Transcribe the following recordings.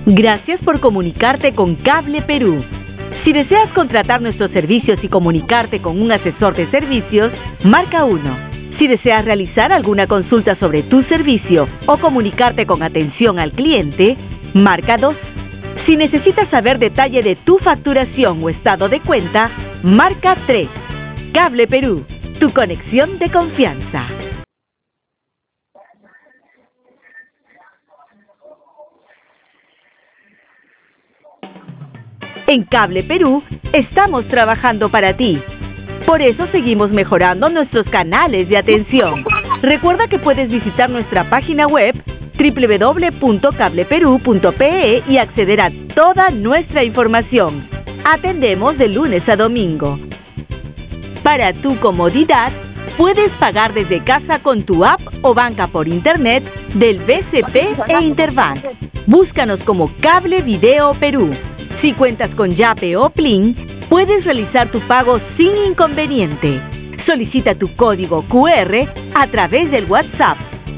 Gracias por comunicarte con Cable Perú. Si deseas contratar nuestros servicios y comunicarte con un asesor de servicios, marca 1. Si deseas realizar alguna consulta sobre tu servicio o comunicarte con atención al cliente, marca 2. Si necesitas saber detalle de tu facturación o estado de cuenta, marca 3. Cable Perú, tu conexión de confianza. En Cable Perú estamos trabajando para ti. Por eso seguimos mejorando nuestros canales de atención. Recuerda que puedes visitar nuestra página web www.cableperú.pe y acceder a toda nuestra información. Atendemos de lunes a domingo. Para tu comodidad, puedes pagar desde casa con tu app o banca por internet del BCP e Interbank. Búscanos como Cable Video Perú. Si cuentas con Yape o Plin, puedes realizar tu pago sin inconveniente. Solicita tu código QR a través del WhatsApp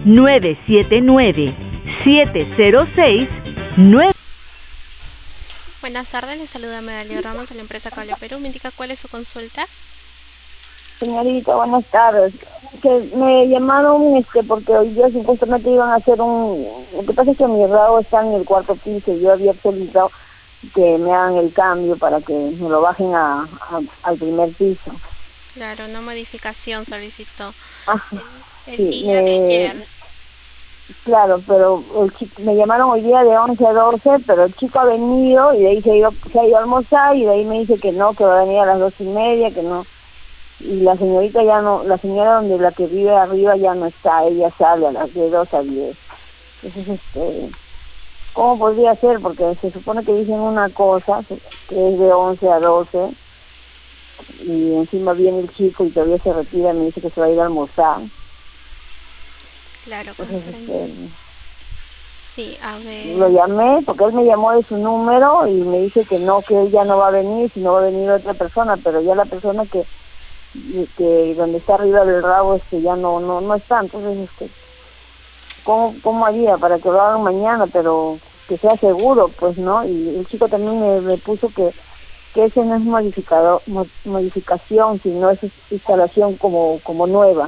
979-706-9. Buenas tardes, les saluda Medalio Ramos de la empresa Cable Perú. ¿Me indica cuál es su consulta? Señorita, buenas tardes. Que me llamaron porque hoy día supuestamente iban a hacer Lo que pasa es que mi rabo está en el cuarto piso y yo había solicitado que me hagan el cambio para que me lo bajen al primer piso. Claro, una modificación solicitó. El sí, día de ayer. Claro, pero me llamaron hoy día de 11 a 12, pero el chico ha venido y de ahí se ha ido a almorzar y de ahí me dice que no, que va a venir a las 2:30, que no. Y la señorita ya no, la señora la que vive arriba ya no está, ella sale a las de 2 a 10. Entonces, ¿cómo podría ser? Porque se supone que dicen una cosa, que es de 11 a 12, y encima viene el chico y todavía se retira y me dice que se va a ir a almorzar. Claro, entonces, sí, a ver. Lo llamé porque él me llamó de su número y me dice que no, que él ya no va a venir, sino va a venir otra persona, pero ya la persona que donde está arriba del rabo ya no está. Entonces, ¿cómo haría para que lo hagan mañana, pero que sea seguro, pues, ¿no? Y el chico también me puso que ese no es modificación, sino es instalación como nueva.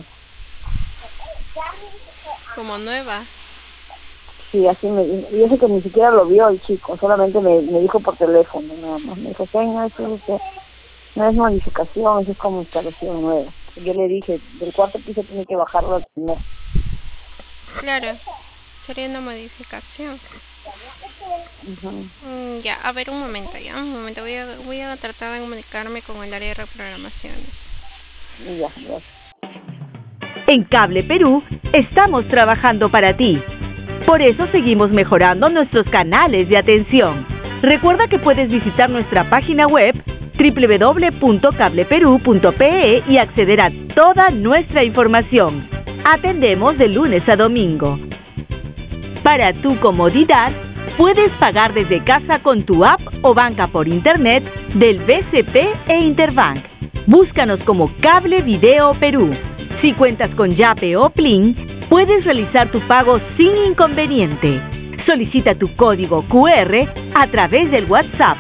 ¿Como nueva? Sí, así y eso que ni siquiera lo vio el chico, solamente me dijo por teléfono, nada más. Me dijo, eso no es modificación, eso es como instalación nueva. Yo le dije, del cuarto piso tiene que bajarlo al primer. Claro, sería una modificación. Ya, a ver, un momento, voy a tratar de comunicarme con el área de reprogramaciones. Ya. En Cable Perú estamos trabajando para ti. Por eso seguimos mejorando nuestros canales de atención. Recuerda que puedes visitar nuestra página web www.cableperú.pe y acceder a toda nuestra información. Atendemos de lunes a domingo. Para tu comodidad, puedes pagar desde casa con tu app o banca por internet del BCP e Interbank. Búscanos como Cable Video Perú. Si cuentas con Yape o Plin, puedes realizar tu pago sin inconveniente. Solicita tu código QR a través del WhatsApp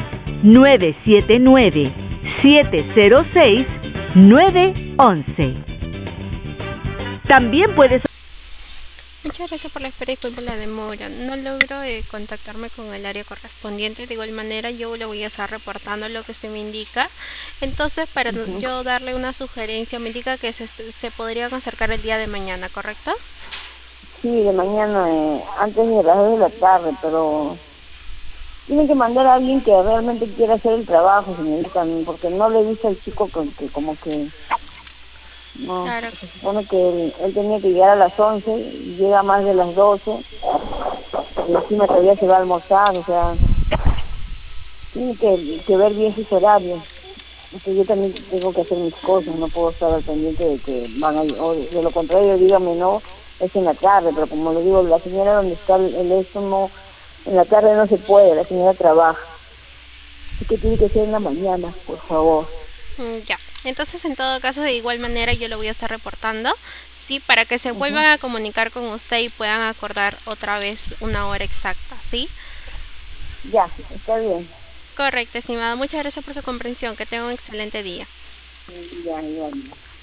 979-706-911. También puedes... Muchas gracias por la espera y disculpe la demora. No logro contactarme con el área correspondiente. De igual manera, yo le voy a estar reportando lo que usted me indica. Entonces, para yo darle una sugerencia, me indica que se podría acercar el día de mañana, ¿correcto? Sí, de mañana, antes de las 2 de la tarde, pero tiene que mandar a alguien que realmente quiera hacer el trabajo, señorita, porque no le dice al chico que como que... No, claro. Se supone que él tenía que llegar a las 11 y llega más de las 12 y encima todavía se va a almorzar, o sea, tiene que ver bien sus horarios, porque yo también tengo que hacer mis cosas, no puedo estar al pendiente de que van a ir, o de lo contrario dígame no, es en la tarde, pero como le digo, la señora donde está el esto no, en la tarde no se puede, la señora trabaja, así que tiene que ser en la mañana, por favor. Ya, entonces en todo caso de igual manera yo lo voy a estar reportando, sí, para que se vuelvan a comunicar con usted y puedan acordar otra vez una hora exacta, ¿sí? Ya, está bien. Correcto, estimada. Muchas gracias por su comprensión. Que tenga un excelente día. Ya, igual.